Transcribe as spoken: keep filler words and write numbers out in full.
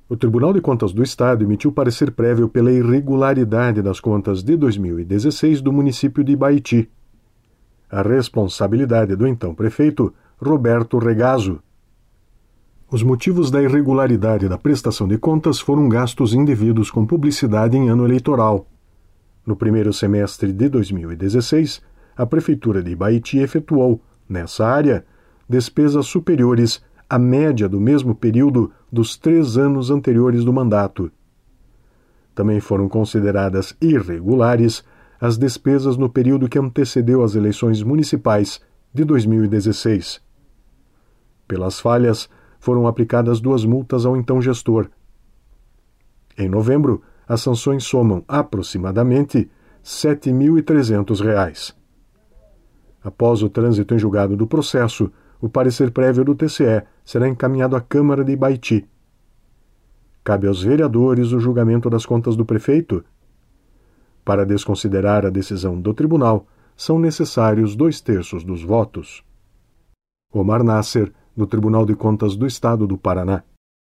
O Tribunal de Contas do Estado emitiu parecer prévio pela irregularidade das contas de dois mil e dezesseis do município de Ibaiti. A responsabilidade do então prefeito Roberto Regazo. Os motivos da irregularidade da prestação de contas foram gastos indevidos com publicidade em ano eleitoral. No primeiro semestre de dois mil e dezesseis, a Prefeitura de Ibaiti efetuou, nessa área, despesas superiores à média do mesmo período dos três anos anteriores do mandato. Também foram consideradas irregulares as despesas no período que antecedeu as eleições municipais de dois mil e dezesseis. Pelas falhas, foram aplicadas duas multas ao então gestor. Em novembro, as sanções somam aproximadamente sete mil e trezentos reais. Após o trânsito em julgado do processo, o parecer prévio do T C E será encaminhado à Câmara de Ibaiti. Cabe aos vereadores o julgamento das contas do prefeito. Para desconsiderar a decisão do tribunal, são necessários dois terços dos votos. Omar Nasser, do Tribunal de Contas do Estado do Paraná.